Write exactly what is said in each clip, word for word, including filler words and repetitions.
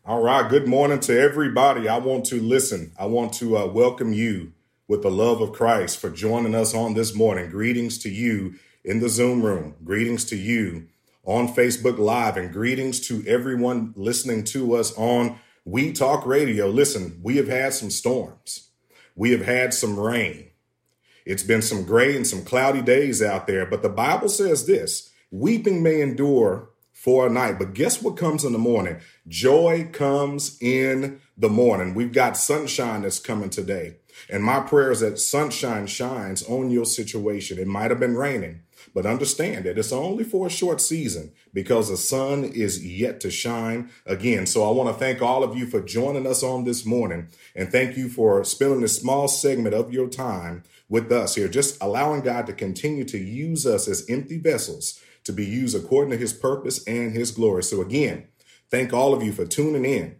All right. Good morning to everybody. I want to listen. I want to uh, welcome you with the love of Christ for joining us on this morning. Greetings to you in the Zoom room. Greetings to you on Facebook Live, and greetings to everyone listening to us on We Talk Radio. Listen, we have had some storms. We have had some rain. It's been some gray and some cloudy days out there, but the Bible says this: weeping may endure for a night, but guess what comes in the morning? Joy comes in the morning. We've got sunshine that's coming today. And my prayer is that sunshine shines on your situation. It might have been raining, but understand that it's only for a short season because the sun is yet to shine again. So I want to thank all of you for joining us on this morning, and thank you for spending this small segment of your time with us here, just allowing God to continue to use us as empty vessels to be used according to his purpose and his glory. So again, thank all of you for tuning in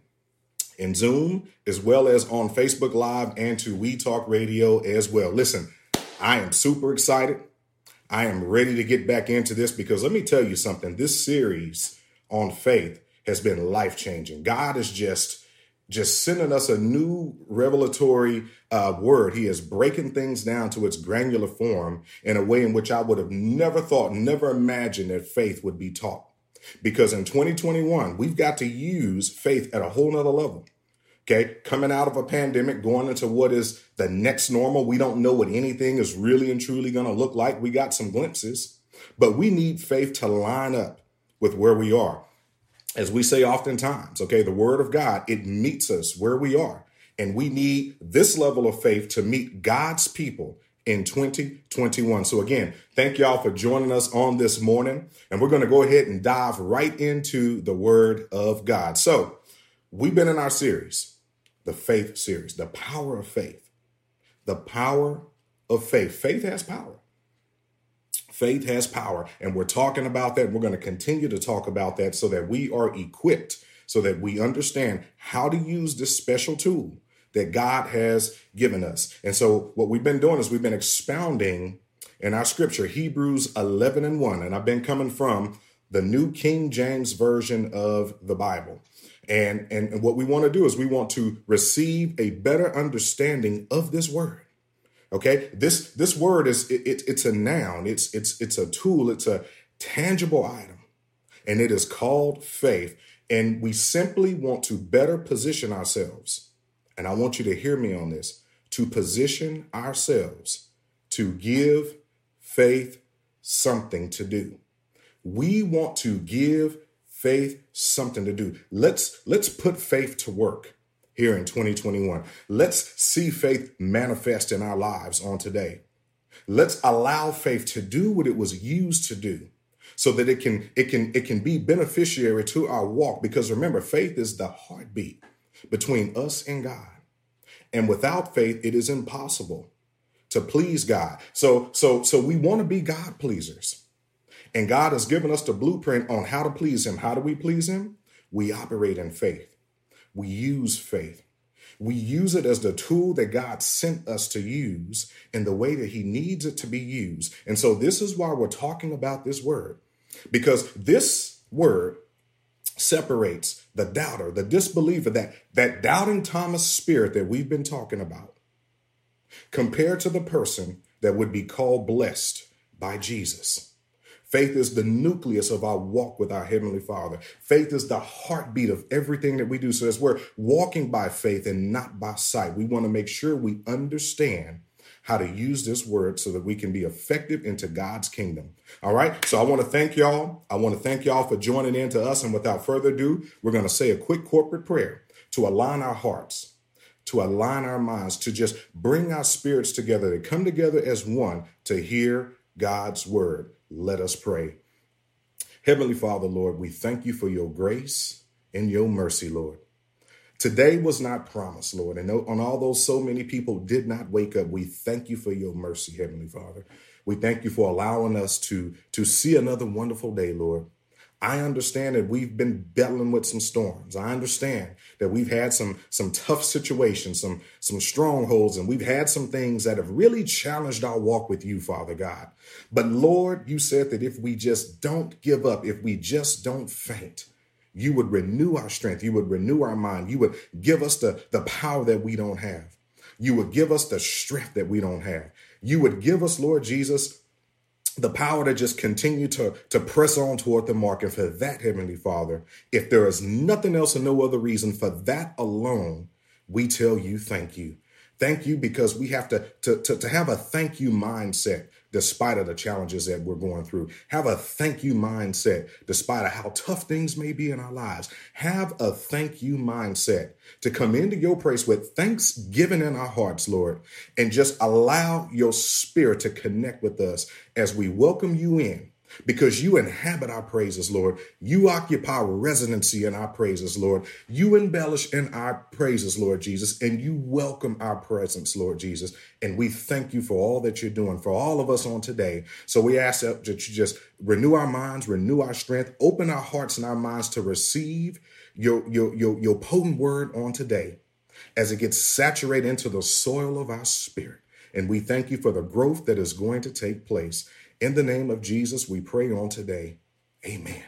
in Zoom, as well as on Facebook Live and to We Talk Radio as well. Listen, I am super excited. I am ready to get back into this because let me tell you something. This series on faith has been life-changing. God is just just sending us a new revelatory uh, word. He is breaking things down to its granular form in a way in which I would have never thought, never imagined that faith would be taught. Because in twenty twenty-one, we've got to use faith at a whole nother level. Okay, coming out of a pandemic, going into what is the next normal. We don't know what anything is really and truly going to look like. We got some glimpses, but we need faith to line up with where we are. As we say oftentimes, okay, the word of God, it meets us where we are. And we need this level of faith to meet God's people in twenty twenty-one. So again, thank y'all for joining us on this morning. And we're going to go ahead and dive right into the word of God. So we've been in our series, the faith series, the power of faith, the power of faith. Faith has power. Faith has power, and we're talking about that. We're going to continue to talk about that so that we are equipped, so that we understand how to use this special tool that God has given us. And so what we've been doing is we've been expounding in our scripture, Hebrews eleven and one, and I've been coming from the New King James Version of the Bible. And, and what we want to do is we want to receive a better understanding of this word. Okay, this this word is it, it, it's a noun. It's it's it's a tool. It's a tangible item, and it is called faith. And we simply want to better position ourselves. And I want you to hear me on this: to position ourselves to give faith something to do. We want to give faith something to do. Let's let's put faith to work here in twenty twenty-one. Let's see faith manifest in our lives on today. Let's allow faith to do what it was used to do so that it can, it can, it can be beneficiary to our walk. Because remember, faith is the heartbeat between us and God. And without faith, it is impossible to please God. So, so, so we want to be God pleasers. And God has given us the blueprint on how to please him. How do we please him? We operate in faith. We use faith. We use it as the tool that God sent us to use in the way that he needs it to be used. And so this is why we're talking about this word, because this word separates the doubter, the disbeliever, that, that doubting Thomas spirit that we've been talking about, compared to the person that would be called blessed by Jesus. Faith is the nucleus of our walk with our Heavenly Father. Faith is the heartbeat of everything that we do. So as we're walking by faith and not by sight, we want to make sure we understand how to use this word so that we can be effective into God's kingdom. All right. So I want to thank y'all. I want to thank y'all for joining in to us. And without further ado, we're going to say a quick corporate prayer to align our hearts, to align our minds, to just bring our spirits together, to come together as one to hear God's word. Let us pray. Heavenly Father, Lord, we thank you for your grace and your mercy, Lord. Today was not promised, Lord. And on all those so many people did not wake up, we thank you for your mercy, Heavenly Father. We thank you for allowing us to, to see another wonderful day, Lord. I understand that we've been battling with some storms. I understand that we've had some, some tough situations, some, some strongholds, and we've had some things that have really challenged our walk with you, Father God. But Lord, you said that if we just don't give up, if we just don't faint, You would renew our strength. You would renew our mind. You would give us the, the power that we don't have. You would give us the strength that we don't have. You would give us, Lord Jesus, the power to just continue to, to press on toward the mark. And for that, Heavenly Father, if there is nothing else and no other reason, for that alone, we tell you thank you. Thank you, because we have to, to, to, to have a thank you mindset despite of the challenges that we're going through. Have a thank you mindset despite of how tough things may be in our lives. Have a thank you mindset to come into your praise with thanksgiving in our hearts, Lord, and just allow your spirit to connect with us as we welcome you in. Because you inhabit our praises, Lord. You occupy residency in our praises, Lord. You embellish in our praises, Lord Jesus, and you welcome our presence, Lord Jesus. And we thank you for all that you're doing for all of us on today. So we ask that you just renew our minds, renew our strength, open our hearts and our minds to receive your, your, your, your potent word on today as it gets saturated into the soil of our spirit. And we thank you for the growth that is going to take place. In the name of Jesus, we pray on today. Amen.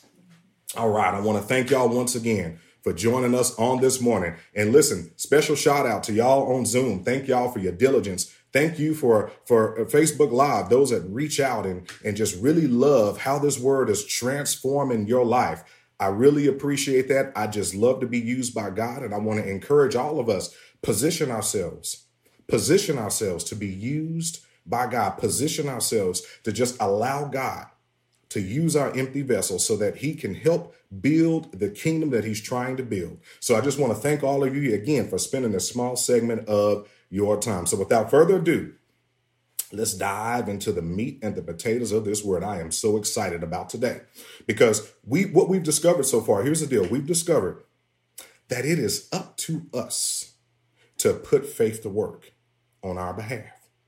All right. I want to thank y'all once again for joining us on this morning. And listen, special shout out to y'all on Zoom. Thank y'all for your diligence. Thank you for, for Facebook Live, those that reach out and, and just really love how this word is transforming your life. I really appreciate that. I just love to be used by God. And I want to encourage all of us, position ourselves, position ourselves to be used by God, position ourselves to just allow God to use our empty vessels so that he can help build the kingdom that he's trying to build. So I just want to thank all of you again for spending a small segment of your time. So without further ado, let's dive into the meat and the potatoes of this word I am so excited about today, because we what we've discovered so far, here's the deal. We've discovered that it is up to us to put faith to work on our behalf.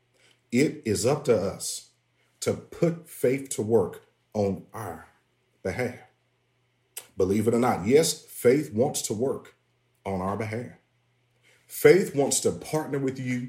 It is up to us to put faith to work on our behalf. Believe it or not, yes, faith wants to work on our behalf. Faith wants to partner with you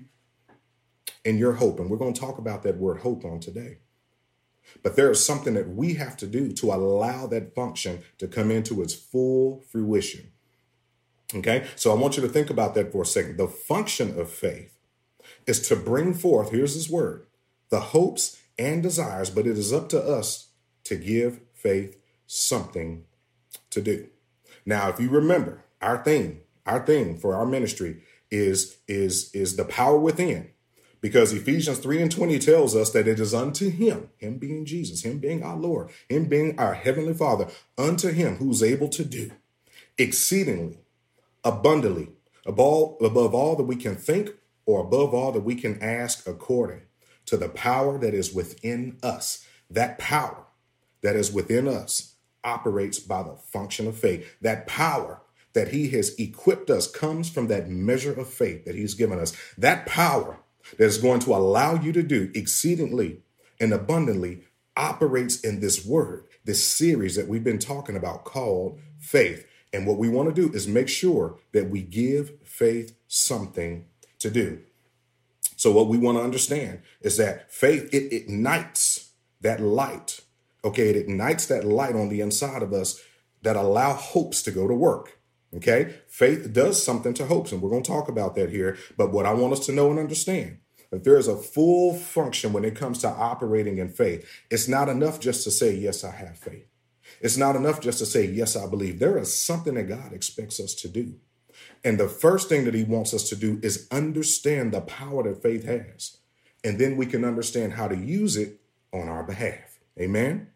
in your hope. And we're going to talk about that word hope on today. But there is something that we have to do to allow that function to come into its full fruition. Okay, so I want you to think about that for a second. The function of faith is to bring forth, here's this word, the hopes and desires, but it is up to us to give faith something to do. Now, if you remember, our theme, our theme for our ministry is, is, is the power within, because Ephesians three and twenty tells us that it is unto him, him being Jesus, him being our Lord, him being our heavenly Father, unto him who's able to do exceedingly, abundantly, above, above all that we can think or above all that we can ask, according to the power that is within us. That power that is within us operates by the function of faith. That power that he has equipped us comes from that measure of faith that he's given us. That power that is going to allow you to do exceedingly and abundantly operates in this word, this series that we've been talking about called faith. And what we want to do is make sure that we give faith something to do. So what we want to understand is that faith, it ignites that light. Okay, it ignites that light on the inside of us that allow hopes to go to work. Okay, faith does something to hopes, and we're going to talk about that here. But what I want us to know and understand, that there is a full function when it comes to operating in faith. It's not enough just to say, yes, I have faith. It's not enough just to say, yes, I believe. There is something that God expects us to do. And the first thing that he wants us to do is understand the power that faith has. And then we can understand how to use it on our behalf. Amen.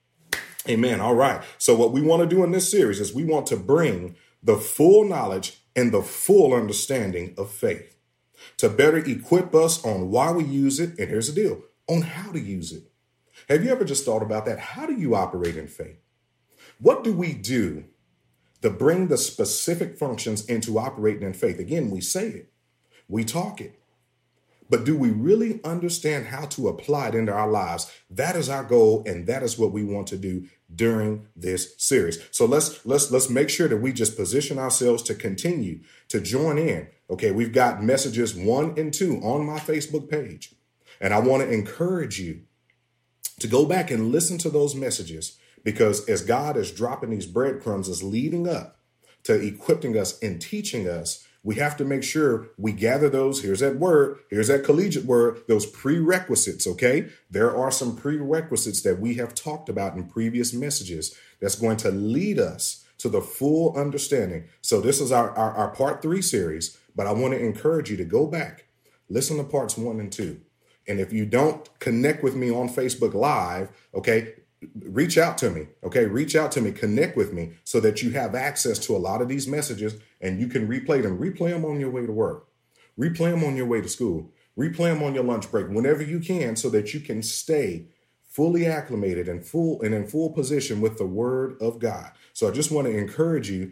Amen. All right. So what we want to do in this series is we want to bring the full knowledge and the full understanding of faith to better equip us on why we use it. And here's the deal, on how to use it. Have you ever just thought about that? How do you operate in faith? What do we do to bring the specific functions into operating in faith? Again, we say it, we talk it, but do we really understand how to apply it into our lives? That is our goal, and that is what we want to do during this series. So let's let's let's make sure that we just position ourselves to continue to join in. Okay, we've got messages one and two on my Facebook page, and I want to encourage you to go back and listen to those messages, Because as God is dropping these breadcrumbs, is leading up to equipping us and teaching us, we have to make sure we gather those. Here's that word. Here's that collegiate word, those prerequisites. OK, there are some prerequisites that we have talked about in previous messages that's going to lead us to the full understanding. So this is our, our, our part three series. But I want to encourage you to go back, listen to parts one and two. And if you don't connect with me on Facebook Live, OK, reach out to me. OK, reach out to me, connect with me so that you have access to a lot of these messages and you can replay them. Replay them on your way to work. Replay them on your way to school. Replay them on your lunch break whenever you can so that you can stay fully acclimated and full and in full position with the word of God. So I just want to encourage you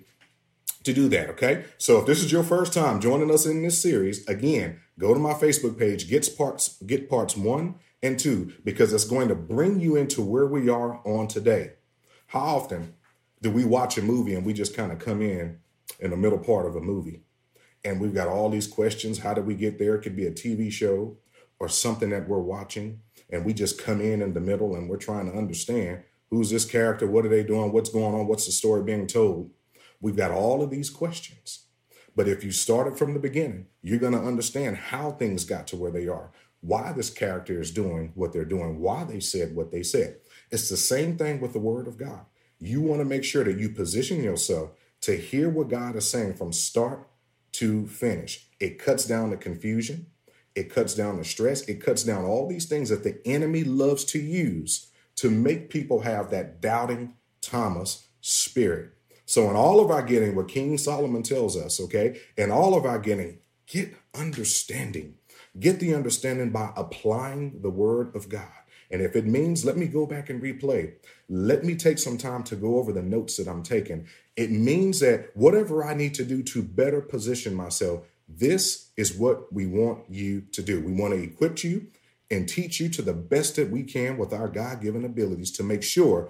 to do that. OK, so if this is your first time joining us in this series, again, go to my Facebook page, get parts, get parts one and two, because it's going to bring you into where we are on today. How often do we watch a movie and we just kind of come in in the middle part of a movie and we've got all these questions? How did we get there? It could be a T V show or something that we're watching, and we just come in in the middle and we're trying to understand who's this character? What are they doing? What's going on? What's the story being told? We've got all of these questions. But if you started from the beginning, you're going to understand how things got to where they are, why this character is doing what they're doing, why they said what they said. It's the same thing with the word of God. You want to make sure that you position yourself to hear what God is saying from start to finish. It cuts down the confusion. It cuts down the stress. It cuts down all these things that the enemy loves to use to make people have that doubting Thomas spirit. So in all of our getting, what King Solomon tells us, okay, in all of our getting, get understanding. Get the understanding by applying the word of God. And if it means, let me go back and replay. Let me take some time to go over the notes that I'm taking. It means that whatever I need to do to better position myself, this is what we want you to do. We want to equip you and teach you to the best that we can with our God-given abilities to make sure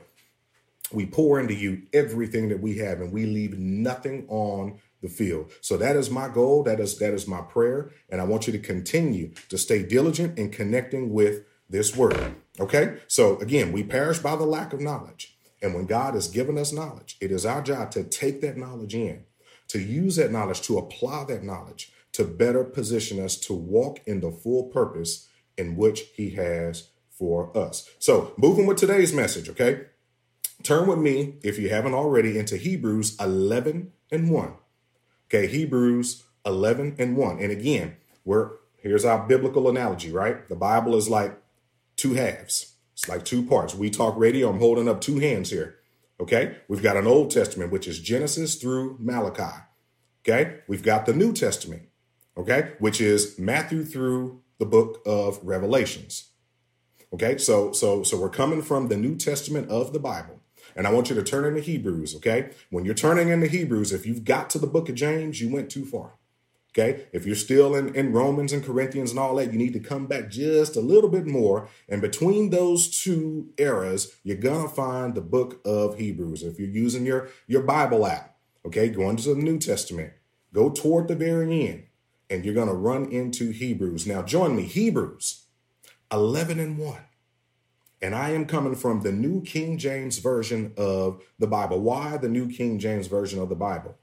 we pour into you everything that we have and we leave nothing on the field. So that is my goal. That is that is my prayer. And I want you to continue to stay diligent in connecting with this word. OK, so again, we perish by the lack of knowledge. And when God has given us knowledge, it is our job to take that knowledge in, to use that knowledge, to apply that knowledge, to better position us to walk in the full purpose in which he has for us. So moving with today's message. OK, turn with me, if you haven't already, into Hebrews eleven and one. Okay, Hebrews eleven and one. And again, we're here's our biblical analogy, right? The Bible is like two halves. It's like two parts. We talk radio. I'm holding up two hands here. Okay, we've got an Old Testament, which is Genesis through Malachi. Okay, we've got the New Testament, okay, which is Matthew through the book of Revelations. Okay, so so so we're coming from the New Testament of the Bible. And I want you to turn into Hebrews, okay? When you're turning into Hebrews, if you've got to the book of James, you went too far, okay? If you're still in, in Romans and Corinthians and all that, you need to come back just a little bit more. And between those two eras, you're going to find the book of Hebrews. If you're using your, your Bible app, okay, go into the New Testament, go toward the very end, and you're going to run into Hebrews. Now, join me, Hebrews eleven and one. And I am coming from the New King James Version of the Bible. Why the New King James Version of the Bible?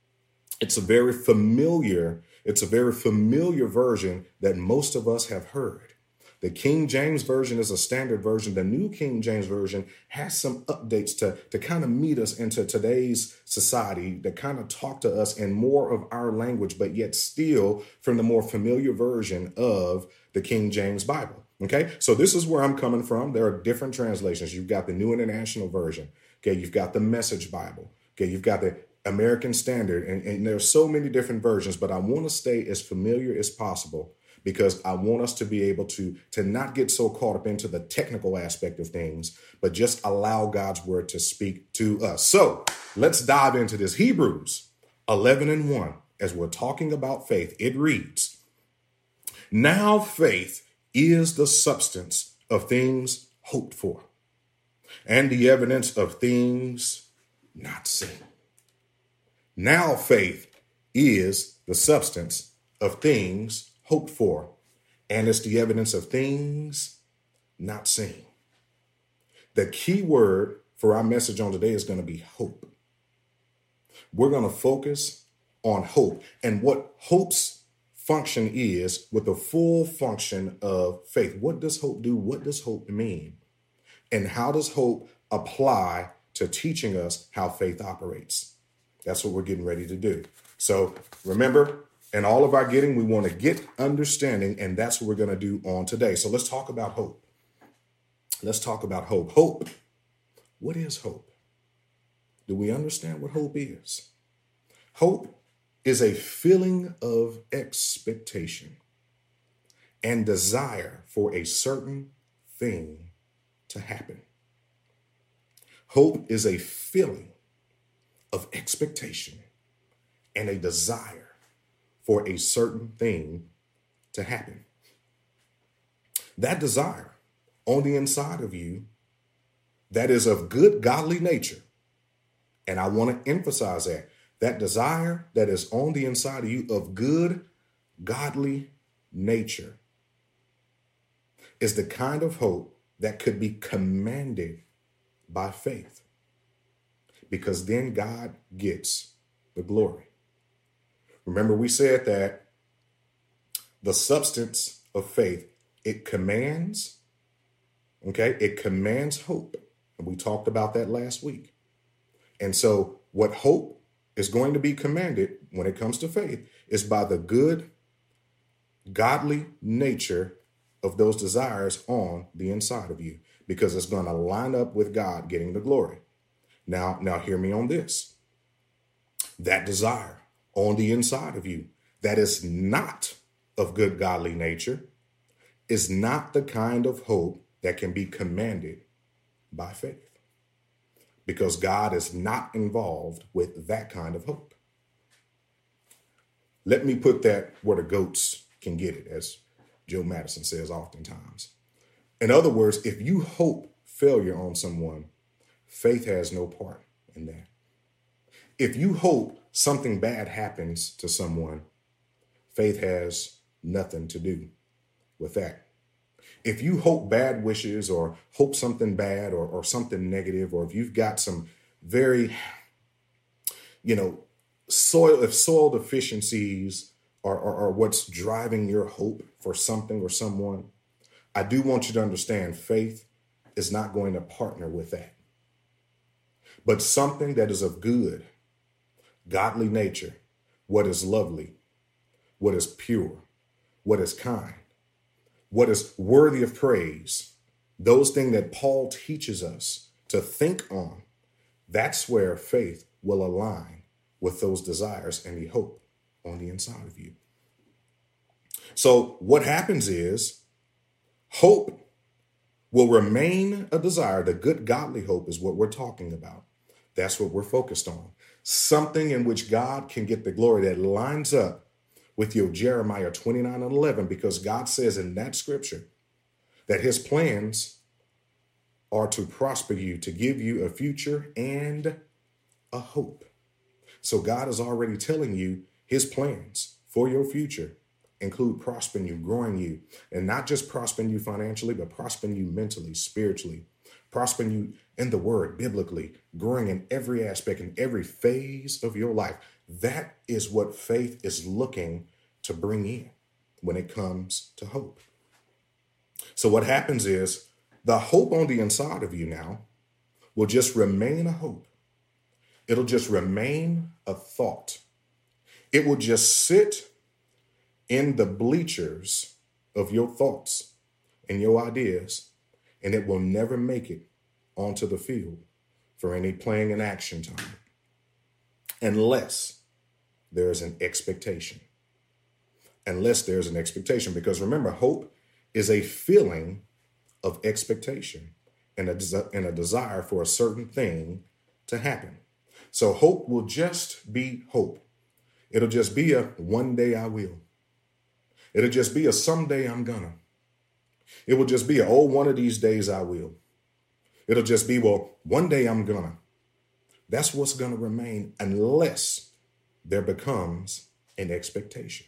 It's a very familiar, it's a very familiar version that most of us have heard. The King James Version is a standard version. The New King James Version has some updates to, to kind of meet us into today's society, that kind of talk to us in more of our language, but yet still from the more familiar version of the King James Bible. Okay, so this is where I'm coming from. There are different translations. You've got the New International Version. Okay, you've got the Message Bible. Okay, you've got the American Standard. And, and there are so many different versions, but I want to stay as familiar as possible because I want us to be able to, to not get so caught up into the technical aspect of things, but just allow God's word to speak to us. So let's dive into this. Hebrews eleven and one, as we're talking about faith, it reads, "Now faith is the substance of things hoped for, and the evidence of things not seen." Now faith is the substance of things hoped for, and it's the evidence of things not seen. The key word for our message on today is going to be hope. We're going to focus on hope and what hope's function is with the full function of faith. What does hope do? What does hope mean? And how does hope apply to teaching us how faith operates? That's what we're getting ready to do. So remember, in all of our getting, we want to get understanding, and that's what we're going to do on today. So let's talk about hope. Let's talk about hope. Hope. What is hope? Do we understand what hope is? Hope is a feeling of expectation and desire for a certain thing to happen. Hope is a feeling of expectation and a desire for a certain thing to happen. That desire on the inside of you that is of good godly nature, and I want to emphasize that, that desire that is on the inside of you of good godly nature is the kind of hope that could be commanded by faith, because then God gets the glory. Remember, we said that the substance of faith, it commands, okay, it commands hope. And we talked about that last week. And so what hope is going to be commanded when it comes to faith is by the good, godly nature of those desires on the inside of you, because it's going to line up with God getting the glory. Now, now hear me on this. That desire on the inside of you that is not of good godly nature is not the kind of hope that can be commanded by faith, because God is not involved with that kind of hope. Let me put that where the goats can get it, as Joe Madison says oftentimes. In other words, if you hope failure on someone, faith has no part in that. If you hope something bad happens to someone, faith has nothing to do with that. If you hope bad wishes or hope something bad or, or something negative, or if you've got some very, you know, soil, if soil deficiencies are, are, are what's driving your hope for something or someone, I do want you to understand faith is not going to partner with that. But something that is of good, godly nature, what is lovely, what is pure, what is kind, what is worthy of praise, those things that Paul teaches us to think on, that's where faith will align with those desires and the hope on the inside of you. So what happens is hope will remain a desire. The good godly hope is what we're talking about. That's what we're focused on. Something in which God can get the glory that lines up with your Jeremiah twenty-nine and eleven, because God says in that scripture that his plans are to prosper you, to give you a future and a hope. So God is already telling you his plans for your future include prospering you, growing you, and not just prospering you financially, but prospering you mentally, spiritually, prospering you in the word, biblically, growing in every aspect, in every phase of your life. That is what faith is looking to bring in when it comes to hope. So what happens is the hope on the inside of you now will just remain a hope. It'll just remain a thought. It will just sit in the bleachers of your thoughts and your ideas, and it will never make it onto the field for any playing and action time, unless there's an expectation. Unless there's an expectation, because remember, hope is a feeling of expectation and a, des- and a desire for a certain thing to happen. So hope will just be hope. It'll just be a one day I will. It'll just be a someday I'm gonna. It will just be a, oh, one of these days I will. It'll just be, well, one day I'm gonna. That's what's gonna remain unless there becomes an expectation.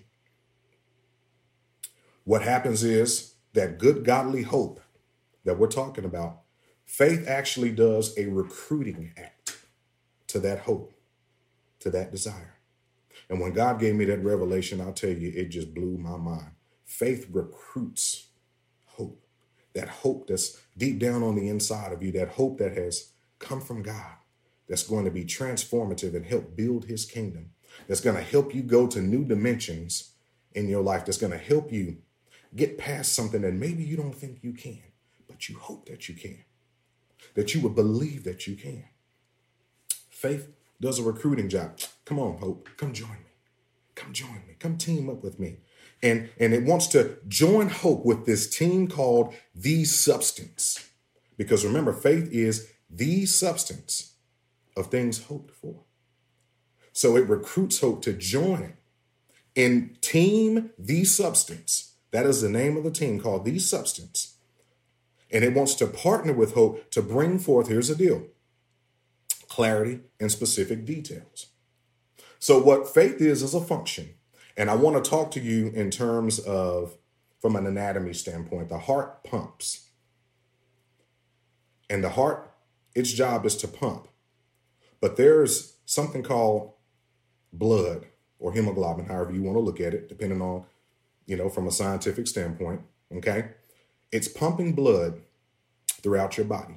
What happens is that good godly hope that we're talking about Faith actually does a recruiting act to that hope, to that desire. And when God gave me that revelation, I'll tell you, it just blew my mind. Faith recruits hope, that hope that's deep down on the inside of you, that hope that has come from God, that's going to be transformative and help build his kingdom, that's going to help you go to new dimensions in your life, that's going to help you get past something that maybe you don't think you can, but you hope that you can, that you would believe that you can. Faith does a recruiting job. Come on, hope. Come join me. Come join me. Come team up with me. And, and it wants to join hope with this team called the substance. Because remember, faith is the substance of things hoped for. So it recruits hope to join it in team the substance. That is the name of the team, called the substance. And it wants to partner with hope to bring forth, here's the deal, clarity and specific details. So what faith is, is a function. And I want to talk to you in terms of, from an anatomy standpoint, the heart pumps. And the heart, its job is to pump. But there's something called blood or hemoglobin, however you want to look at it, depending on, you know, from a scientific standpoint, okay? It's pumping blood throughout your body.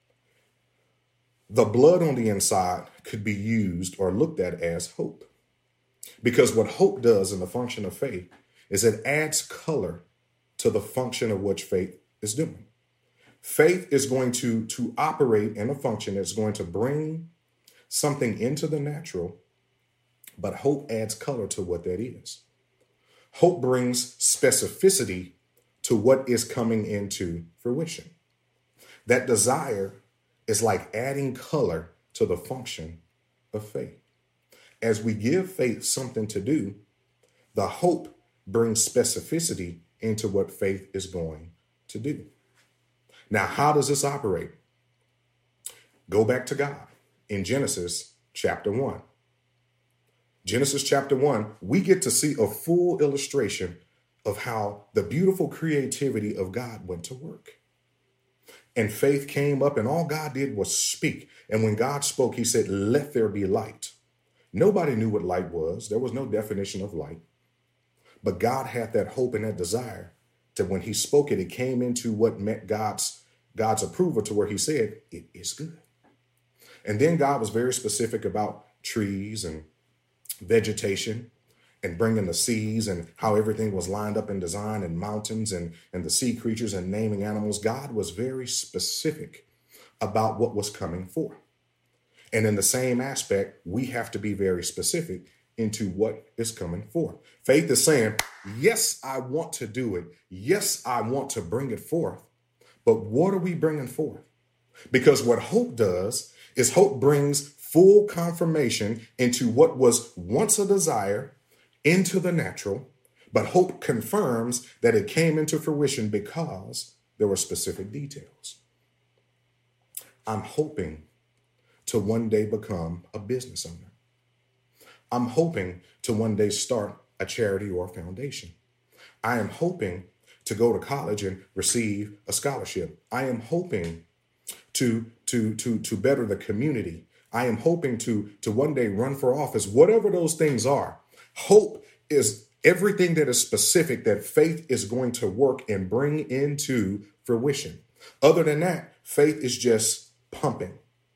The blood on the inside could be used or looked at as hope. Because what hope does in the function of faith is it adds color to the function of what faith is doing. Faith is going to, to operate in a function that's going to bring something into the natural, but hope adds color to what that is. Hope brings specificity to what is coming into fruition. That desire is like adding color to the function of faith. As we give faith something to do, the hope brings specificity into what faith is going to do. Now, how does this operate? Go back to God in Genesis chapter one. Genesis chapter one, we get to see a full illustration of how the beautiful creativity of God went to work. And faith came up, and all God did was speak. And when God spoke, he said, "Let there be light." Nobody knew what light was. There was no definition of light. But God had that hope and that desire that when he spoke it, it came into what met God's, God's approval, to where he said, "It is good." And then God was very specific about trees and vegetation and bringing the seas and how everything was lined up in design, and mountains and, and the sea creatures and naming animals. God was very specific about what was coming forth. And in the same aspect, we have to be very specific into what is coming forth. Faith is saying, yes, I want to do it. Yes, I want to bring it forth. But what are we bringing forth? Because what hope does is hope brings full confirmation into what was once a desire into the natural, but hope confirms that it came into fruition because there were specific details. I'm hoping to one day become a business owner. I'm hoping to one day start a charity or a foundation. I am hoping to go to college and receive a scholarship. I am hoping to, to, to, to better the community. I am hoping to, to one day run for office, whatever those things are. Hope is everything that is specific that faith is going to work and bring into fruition. Other than that, faith is just pumping.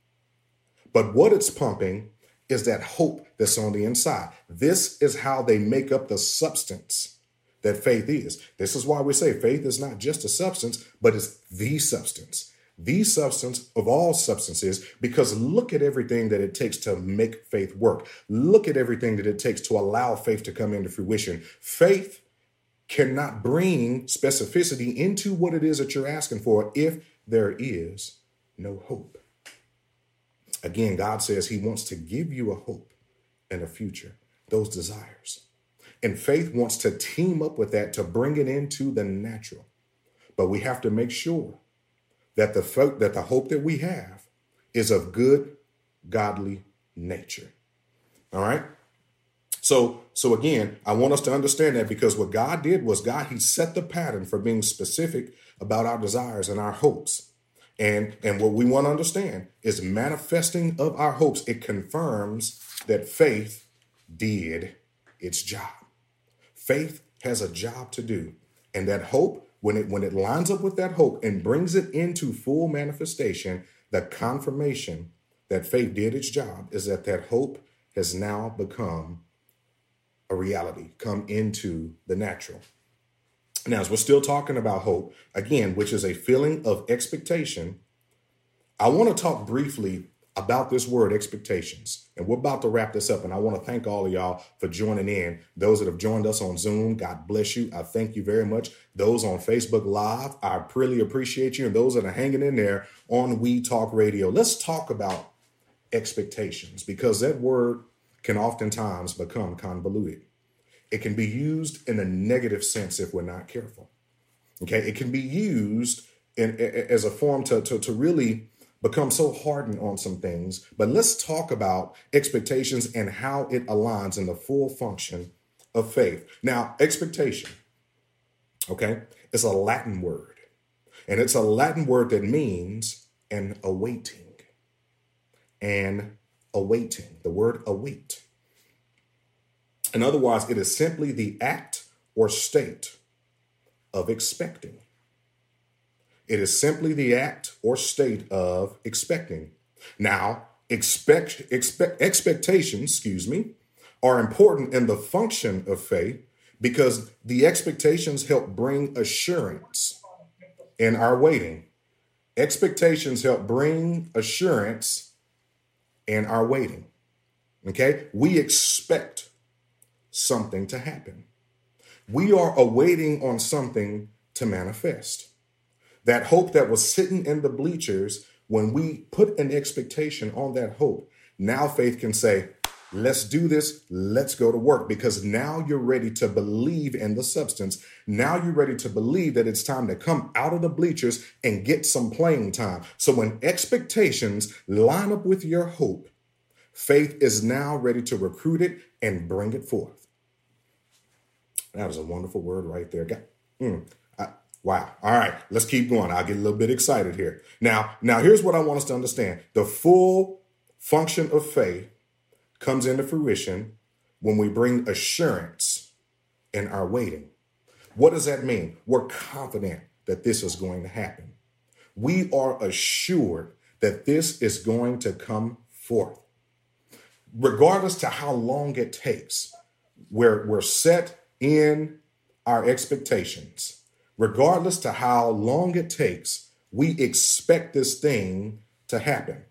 But what it's pumping is that hope that's on the inside. This is how they make up the substance that faith is. This is why we say faith is not just a substance, but it's the substance. The substance of all substances, because look at everything that it takes to make faith work. Look at everything that it takes to allow faith to come into fruition. Faith cannot bring specificity into what it is that you're asking for if there is no hope. Again, God says he wants to give you a hope and a future, those desires. And faith wants to team up with that to bring it into the natural. But we have to make sure that the folk, that the hope that we have is of good, godly nature. All right. So, so again, I want us to understand that, because what God did was God, he set the pattern for being specific about our desires and our hopes. And, and what we want to understand is manifesting of our hopes. It confirms that faith did its job. Faith has a job to do. And that hope, when it, when it lines up with that hope and brings it into full manifestation, the confirmation that faith did its job is that that hope has now become a reality, come into the natural. Now, as we're still talking about hope, again, which is a feeling of expectation, I want to talk briefly about this word expectations. And we're about to wrap this up. And I want to thank all of y'all for joining in. Those that have joined us on Zoom, God bless you. I thank you very much. Those on Facebook Live, I really appreciate you. And those that are hanging in there on We Talk Radio. Let's talk about expectations, because that word can oftentimes become convoluted. It can be used in a negative sense if we're not careful. Okay, it can be used in, as a form to, to, to really become so hardened on some things. But let's talk about expectations and how it aligns in the full function of faith. Now, expectation, okay, is a Latin word. And it's a Latin word that means an awaiting. And awaiting, the word await. In other words, it is simply the act or state of expecting. It is simply the act or state of expecting. Now, expect, expect expectations, excuse me, are important in the function of faith because the expectations help bring assurance in our waiting. Expectations help bring assurance in our waiting. Okay? We expect something to happen. We are awaiting on something to manifest. That hope that was sitting in the bleachers, when we put an expectation on that hope, now faith can say, let's do this, let's go to work, because now you're ready to believe in the substance. Now you're ready to believe that it's time to come out of the bleachers and get some playing time. So when expectations line up with your hope, faith is now ready to recruit it and bring it forth. That was a wonderful word right there. Mm, I, wow. All right, let's keep going. I'll get a little bit excited here. Now, now here's what I want us to understand. The full function of faith comes into fruition when we bring assurance in our waiting. What does that mean? We're confident that this is going to happen. We are assured that this is going to come forth. Regardless to how long it takes, we're, we're set in our expectations. Regardless to how long it takes, we expect this thing to happen.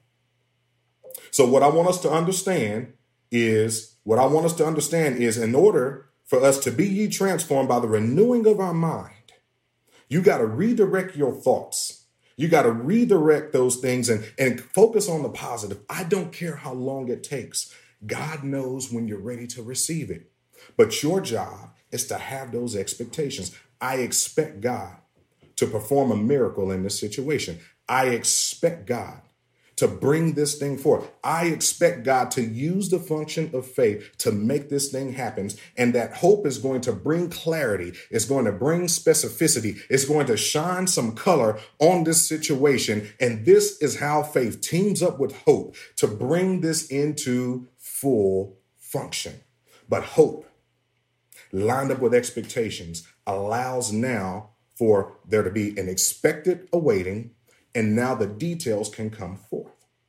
So what I want us to understand is, what I want us to understand is in order for us to be ye transformed by the renewing of our mind, you got to redirect your thoughts. You got to redirect those things and, and focus on the positive. I don't care how long it takes. God knows when you're ready to receive it. But your job is to have those expectations. I expect God to perform a miracle in this situation. I expect God to bring this thing forth. I expect God to use the function of faith to make this thing happen. And that hope is going to bring clarity. It's going to bring specificity. It's going to shine some color on this situation. And this is how faith teams up with hope to bring this into full function. But hope, lined up with expectations, allows now for there to be an expected awaiting, and now the details can come forth.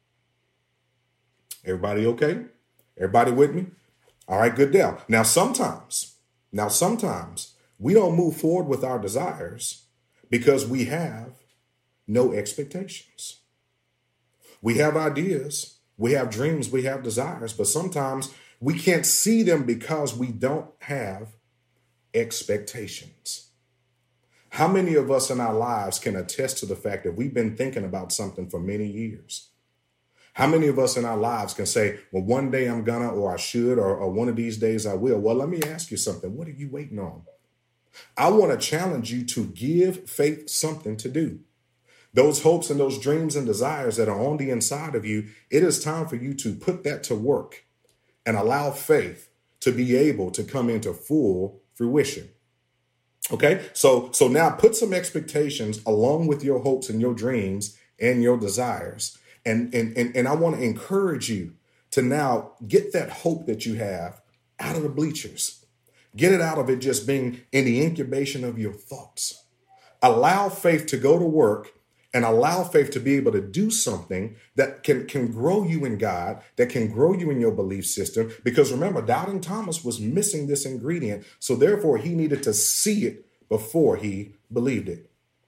Everybody okay? Everybody with me? All right, good deal. Now, sometimes, now sometimes we don't move forward with our desires because we have no expectations. We have ideas, we have dreams, we have desires, but sometimes we can't see them because we don't have expectations. How many of us in our lives can attest to the fact that we've been thinking about something for many years? How many of us in our lives can say, well, one day I'm gonna, or I should, or, or one of these days I will? Well, let me ask you something. What are you waiting on? I want to challenge you to give faith something to do. Those hopes and those dreams and desires that are on the inside of you, it is time for you to put that to work and allow faith to be able to come into full fruition. Okay, so so now put some expectations along with your hopes and your dreams and your desires. And, and, and, and I want to encourage you to now get that hope that you have out of the bleachers. Get it out of it just being in the incubation of your thoughts. Allow faith to go to work and allow faith to be able to do something that can, can grow you in God, that can grow you in your belief system. Because remember, doubting Thomas was missing this ingredient. So therefore, he needed to see it before he believed it.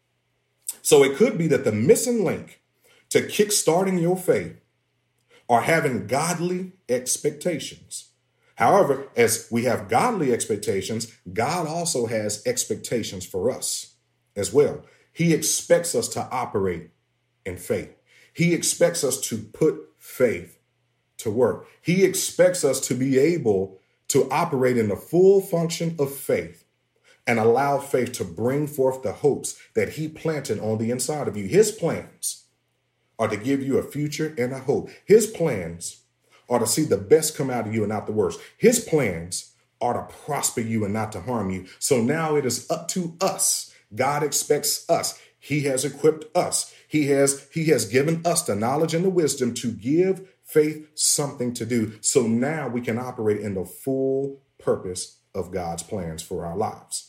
So it could be that the missing link to kickstarting your faith are having godly expectations. However, as we have godly expectations, God also has expectations for us as well. He expects us to operate in faith. He expects us to put faith to work. He expects us to be able to operate in the full function of faith and allow faith to bring forth the hopes that he planted on the inside of you. His plans are to give you a future and a hope. His plans are to see the best come out of you and not the worst. His plans are to prosper you and not to harm you. So now it is up to us. God expects us. He has equipped us. He has, he has given us the knowledge and the wisdom to give faith something to do. So now we can operate in the full purpose of God's plans for our lives.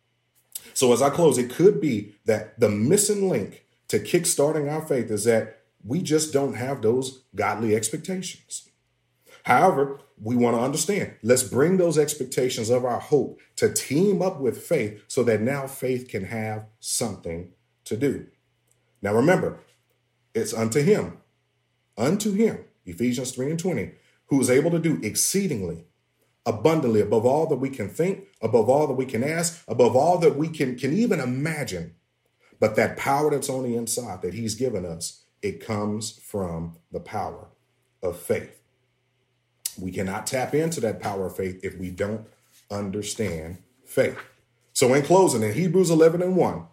So as I close, it could be that the missing link to kickstarting our faith is that we just don't have those godly expectations. However, we want to understand, let's bring those expectations of our hope to team up with faith so that now faith can have something to do. Now, remember, it's unto him, unto him, Ephesians three and twenty, who is able to do exceedingly abundantly above all that we can think, above all that we can ask, above all that we can, can even imagine. But that power that's on the inside that he's given us, it comes from the power of faith. We cannot tap into that power of faith if we don't understand faith. So in closing, in Hebrews eleven and one,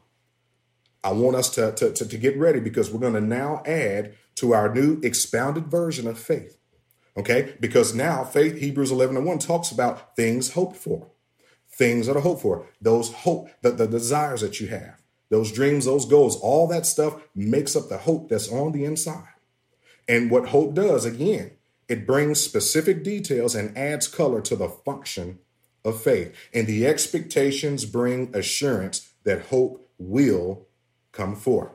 I want us to, to, to, to get ready because we're going to now add to our new expounded version of faith. Okay, because now faith, Hebrews eleven and one, talks about things hoped for, things that are hoped for, those hope, the, the desires that you have, those dreams, those goals, all that stuff makes up the hope that's on the inside. And what hope does, again, it brings specific details and adds color to the function of faith. And the expectations bring assurance that hope will come forth.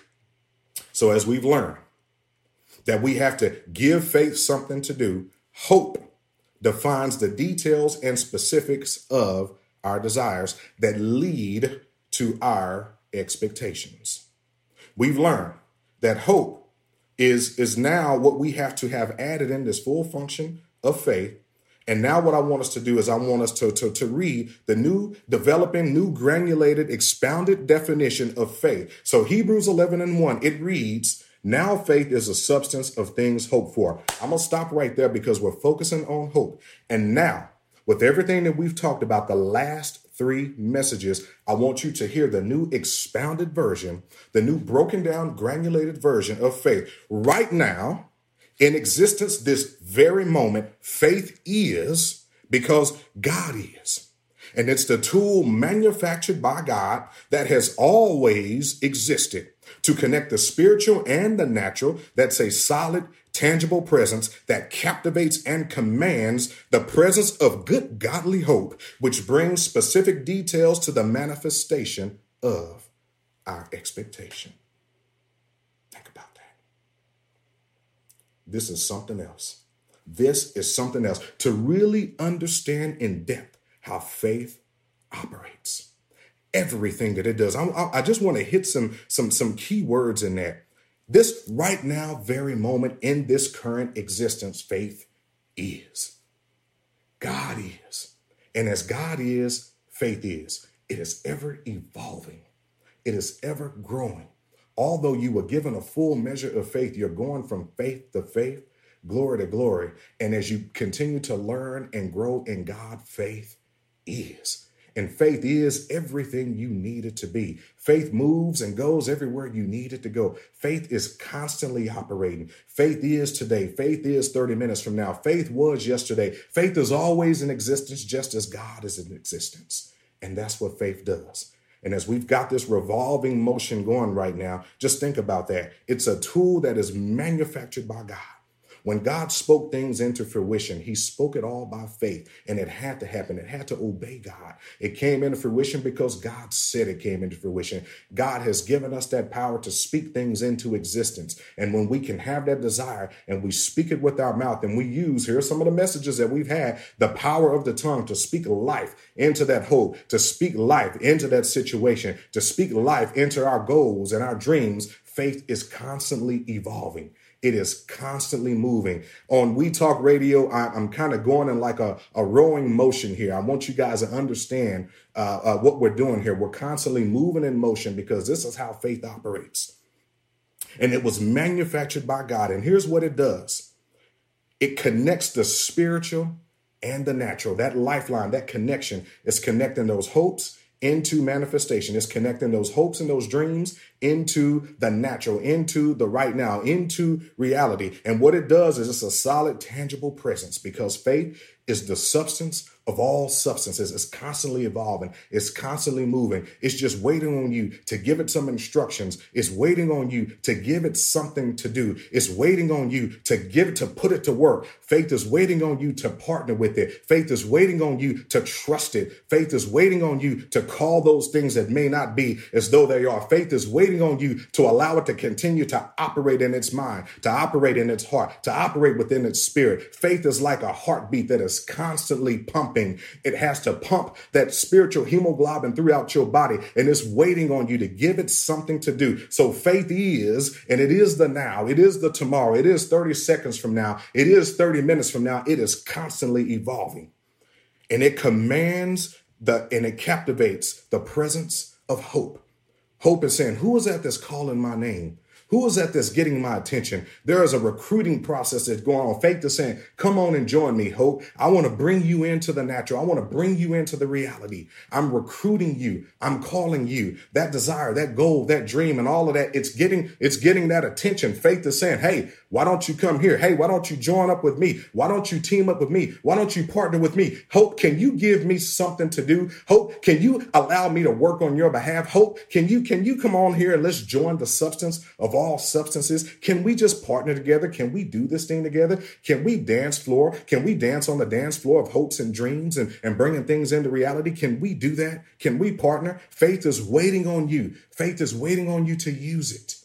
So as we've learned that we have to give faith something to do, hope defines the details and specifics of our desires that lead to our expectations. We've learned that hope is, is now what we have to have added in this full function of faith. And now what I want us to do is I want us to, to, to read the new, developing, new granulated, expounded definition of faith. So Hebrews eleven and one, it reads, now faith is a substance of things hoped for. I'm going to stop right there because we're focusing on hope. And now, with everything that we've talked about the last three messages, I want you to hear the new expounded version, the new broken down, granulated version of faith. Right now, in existence, this very moment, faith is because God is. And it's the tool manufactured by God that has always existed to connect the spiritual and the natural. That's a solid, tangible presence that captivates and commands the presence of good godly hope, which brings specific details to the manifestation of our expectation. Think about that. This is something else. This is something else. To really understand in depth how faith operates, everything that it does. I, I just want to hit some, some, some key words in there. This right now, very moment in this current existence, faith is. God is. And as God is, faith is. It is ever evolving. It is ever growing. Although you were given a full measure of faith, you're going from faith to faith, glory to glory. And as you continue to learn and grow in God, faith is. And faith is everything you need it to be. Faith moves and goes everywhere you need it to go. Faith is constantly operating. Faith is today. Faith is thirty minutes from now. Faith was yesterday. Faith is always in existence, just as God is in existence. And that's what faith does. And as we've got this revolving motion going right now, just think about that. It's a tool that is manufactured by God. When God spoke things into fruition, he spoke it all by faith, and it had to happen. It had to obey God. It came into fruition because God said it came into fruition. God has given us that power to speak things into existence. And when we can have that desire and we speak it with our mouth and we use, here's some of the messages that we've had, the power of the tongue to speak life into that hope, to speak life into that situation, to speak life into our goals and our dreams. Faith is constantly evolving. It is constantly moving. On We Talk Radio, I, I'm kind of going in like a, a rowing motion here. I want you guys to understand uh, uh, what we're doing here. We're constantly moving in motion because this is how faith operates. And it was manufactured by God. And here's what it does. It connects the spiritual and the natural. That lifeline, that connection is connecting those hopes into manifestation. It's connecting those hopes and those dreams into the natural, into the right now, into reality. And what it does is it's a solid, tangible presence, because faith is the substance of all substances. It's constantly evolving. It's constantly moving. It's just waiting on you to give it some instructions. It's waiting on you to give it something to do. It's waiting on you to give it, to put it to work. Faith is waiting on you to partner with it. Faith is waiting on you to trust it. Faith is waiting on you to call those things that may not be as though they are. Faith is waiting on you to allow it to continue to operate in its mind, to operate in its heart, to operate within its spirit. Faith is like a heartbeat that is constantly pumping. It has to pump that spiritual hemoglobin throughout your body, and it's waiting on you to give it something to do. So faith is, and it is the now, it is the tomorrow, it is thirty seconds from now, it is thirty minutes from now. It is constantly evolving, and it commands the, and it captivates the presence of hope. Hope is saying, who is that that's calling my name? Who is that that's getting my attention? There is a recruiting process that's going on. Faith is saying, come on and join me, hope. I want to bring you into the natural. I want to bring you into the reality. I'm recruiting you. I'm calling you. That desire, that goal, that dream, and all of that, it's getting, it's getting that attention. Faith is saying, hey, why don't you come here? Hey, why don't you join up with me? Why don't you team up with me? Why don't you partner with me? Hope, can you give me something to do? Hope, can you allow me to work on your behalf? Hope, can you, can you come on here and let's join the substance of all substances? Can we just partner together? Can we do this thing together? Can we dance floor? Can we dance on the dance floor of hopes and dreams and, and bringing things into reality? Can we do that? Can we partner? Faith is waiting on you. Faith is waiting on you to use it.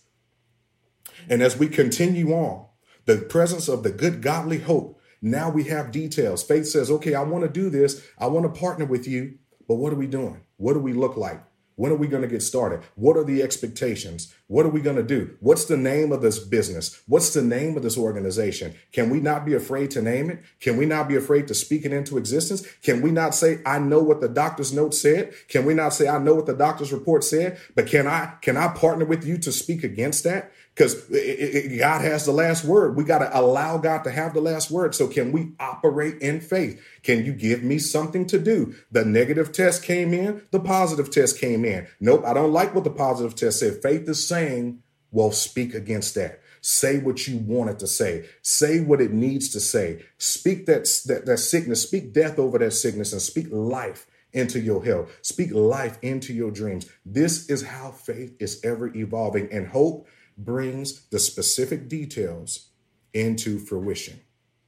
And as we continue on, the presence of the good godly hope, now we have details. Faith says, okay, I want to do this. I want to partner with you. But what are we doing? What do we look like? When are we going to get started? What are the expectations? What are we going to do? What's the name of this business? What's the name of this organization? Can we not be afraid to name it? Can we not be afraid to speak it into existence? Can we not say, I know what the doctor's note said? Can we not say, I know what the doctor's report said? But can I, can I partner with you to speak against that? Because God has the last word. We got to allow God to have the last word. So can we operate in faith? Can you give me something to do? The negative test came in. The positive test came in. Nope, I don't like what the positive test said. Faith is saying, well, speak against that. Say what you want it to say. Say what it needs to say. Speak that, that, that sickness. Speak death over that sickness and speak life into your health. Speak life into your dreams. This is how faith is ever evolving, and hope brings the specific details into fruition.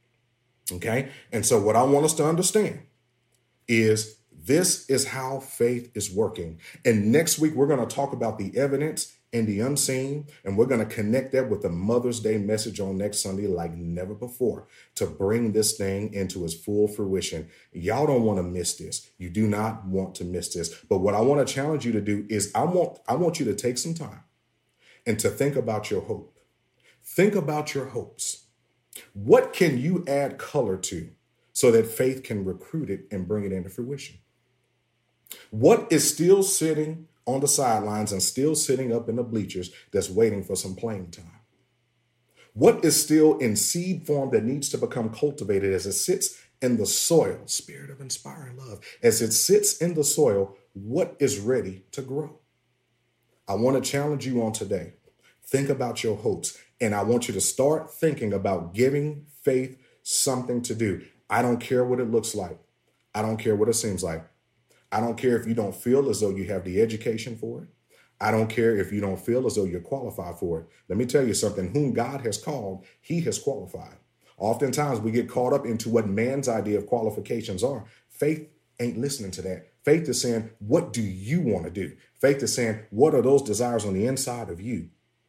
Okay. And so what I want us to understand is this is how faith is working. And next week, we're going to talk about the evidence and the unseen, and we're going to connect that with the Mother's Day message on next Sunday like never before to bring this thing into its full fruition. Y'all don't want to miss this. You do not want to miss this. But what I want to challenge you to do is I want, I want you to take some time and to think about your hope. Think about your hopes. What can you add color to so that faith can recruit it and bring it into fruition? What is still sitting on the sidelines and still sitting up in the bleachers that's waiting for some playing time? What is still in seed form that needs to become cultivated as it sits in the soil? Spirit of inspiring love. As it sits in the soil, what is ready to grow? I want to challenge you on today. Think about your hopes, and I want you to start thinking about giving faith something to do. I don't care what it looks like. I don't care what it seems like. I don't care if you don't feel as though you have the education for it. I don't care if you don't feel as though you're qualified for it. Let me tell you something. Whom God has called, he has qualified. Oftentimes we get caught up into what man's idea of qualifications are. Faith ain't listening to that. Faith is saying, what do you want to do? Faith is saying, what are those desires on the inside of you?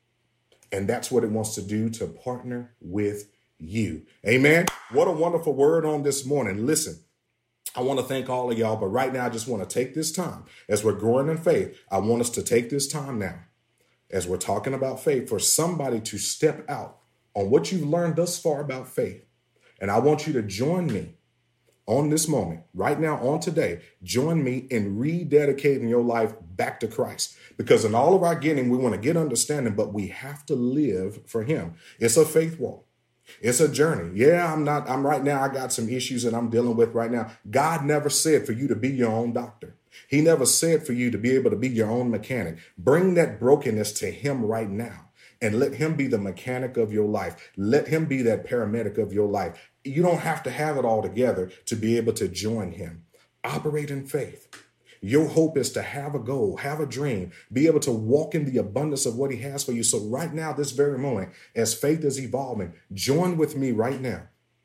And that's what it wants to do, to partner with you. Amen. What a wonderful word on this morning. Listen, I want to thank all of y'all, but right now I just want to take this time as we're growing in faith. I want us to take this time now as we're talking about faith for somebody to step out on what you've learned thus far about faith. And I want you to join me on this moment, right now, on today. Join me in rededicating your life back to Christ, because in all of our getting, we want to get understanding, but we have to live for him. It's a faith walk. It's a journey. Yeah, I'm not, I'm right now, I got some issues that I'm dealing with right now. God never said for you to be your own doctor. He never said for you to be able to be your own mechanic. Bring that brokenness to him right now and let him be the mechanic of your life. Let him be that paramedic of your life. You don't have to have it all together to be able to join him. Operate in faith. Your hope is to have a goal, have a dream, be able to walk in the abundance of what he has for you. So right now, this very moment, as faith is evolving, join with me right now.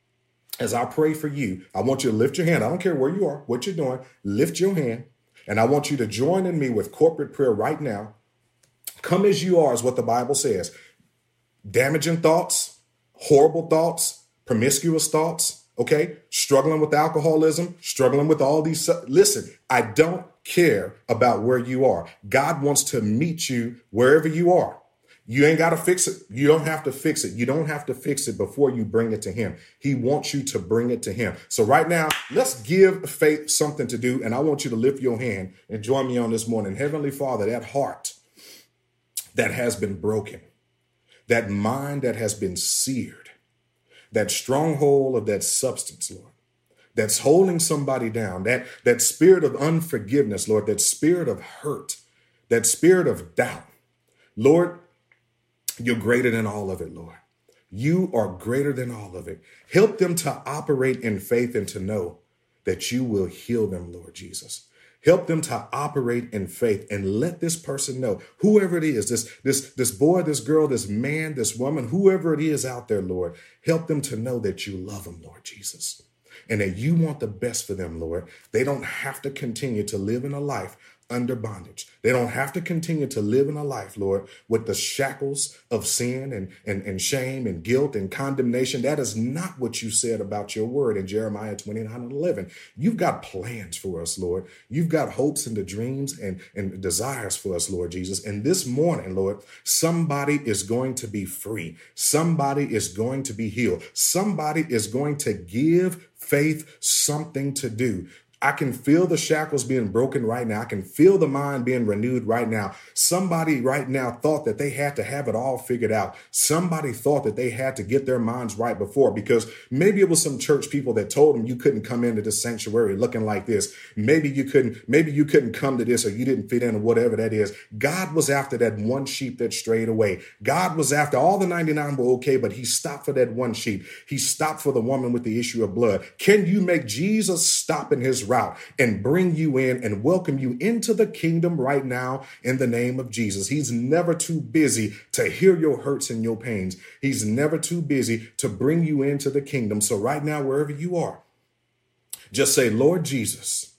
As I pray for you, I want you to lift your hand. I don't care where you are, what you're doing, lift your hand. And I want you to join in me with corporate prayer right now. Come as you are is what the Bible says. Damaging thoughts, horrible thoughts, promiscuous thoughts. Okay, struggling with alcoholism, struggling with all these. Listen, I don't care about where you are. God wants to meet you wherever you are. You ain't got to fix it. You don't have to fix it. You don't have to fix it before you bring it to him. He wants you to bring it to him. So right now, let's give faith something to do. And I want you to lift your hand and join me on this morning. Heavenly Father, that heart that has been broken, that mind that has been seared, that stronghold of that substance, Lord, that's holding somebody down, that, that spirit of unforgiveness, Lord, that spirit of hurt, that spirit of doubt. Lord, you're greater than all of it, Lord. You are greater than all of it. Help them to operate in faith and to know that you will heal them, Lord Jesus. Help them to operate in faith and let this person know, whoever it is, this, this, this boy, this girl, this man, this woman, whoever it is out there, Lord, help them to know that you love them, Lord Jesus, and that you want the best for them, Lord. They don't have to continue to live in a life under bondage. They don't have to continue to live in a life, Lord, with the shackles of sin and, and, and shame and guilt and condemnation. That is not what you said about your word in Jeremiah twenty-nine and eleven. You've got plans for us, Lord. You've got hopes and the dreams and, and desires for us, Lord Jesus. And this morning, Lord, somebody is going to be free. Somebody is going to be healed. Somebody is going to give faith something to do. I can feel the shackles being broken right now. I can feel the mind being renewed right now. Somebody right now thought that they had to have it all figured out. Somebody thought that they had to get their minds right before, because maybe it was some church people that told them you couldn't come into this sanctuary looking like this. Maybe you couldn't, maybe you couldn't come to this, or you didn't fit in, or whatever that is. God was after that one sheep that strayed away. God was after all the ninety-nine were okay, but he stopped for that one sheep. He stopped for the woman with the issue of blood. Can you make Jesus stop in his route and bring you in and welcome you into the kingdom right now in the name of Jesus? He's never too busy to hear your hurts and your pains. He's never too busy to bring you into the kingdom. So right now, wherever you are, just say, Lord Jesus,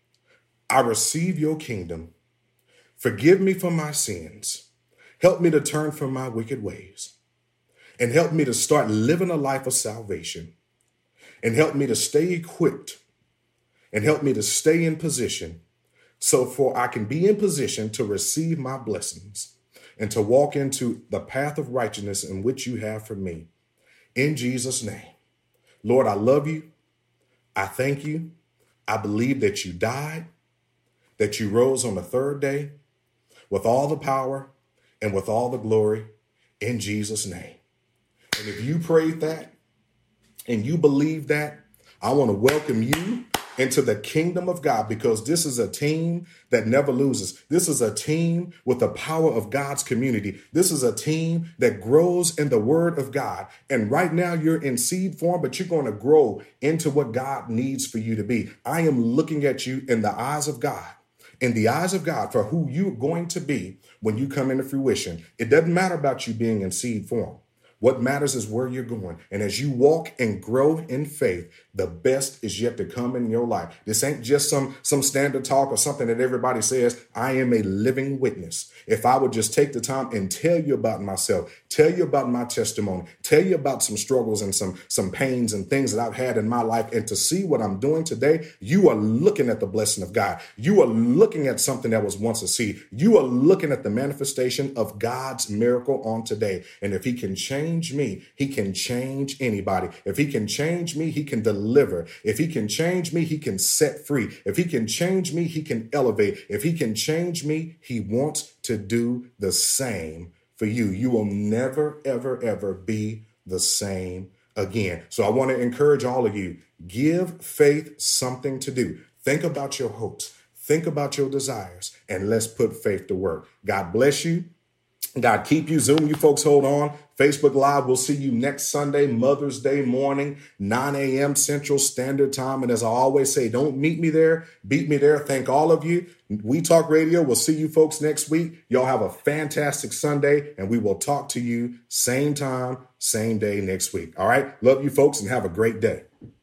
I receive your kingdom. Forgive me for my sins. Help me to turn from my wicked ways, and help me to start living a life of salvation, and help me to stay equipped, and help me to stay in position, so for I can be in position to receive my blessings and to walk into the path of righteousness in which you have for me. In Jesus' name. Lord, I love you. I thank you. I believe that you died, that you rose on the third day with all the power and with all the glory, in Jesus' name. And if you prayed that and you believe that, I want to welcome you into the kingdom of God, because this is a team that never loses. This is a team with the power of God's community. This is a team that grows in the word of God. And right now you're in seed form, but you're going to grow into what God needs for you to be. I am looking at you in the eyes of God, in the eyes of God, for who you're going to be when you come into fruition. It doesn't matter about you being in seed form. What matters is where you're going. And as you walk and grow in faith, the best is yet to come in your life. This ain't just some, some standard talk or something that everybody says. I am a living witness. If I would just take the time and tell you about myself, tell you about my testimony, tell you about some struggles and some, some pains and things that I've had in my life, and to see what I'm doing today, you are looking at the blessing of God. You are looking at something that was once a seed. You are looking at the manifestation of God's miracle on today. And if he can change me, he can change anybody. If he can change me, he can deliver. If he can change me, he can set free. If he can change me, he can elevate. If he can change me, he wants to do the same for you. You will never, ever, ever be the same again. So I want to encourage all of you, give faith something to do. Think about your hopes. Think about your desires, and let's put faith to work. God bless you. God keep you. Zoom, you folks, hold on. Facebook Live, we'll see you next Sunday, Mother's Day morning, nine a.m. Central Standard Time. And as I always say, don't meet me there, beat me there. Thank all of you. We Talk Radio, we'll see you folks next week. Y'all have a fantastic Sunday, and we will talk to you same time, same day next week. All right. Love you folks, and have a great day.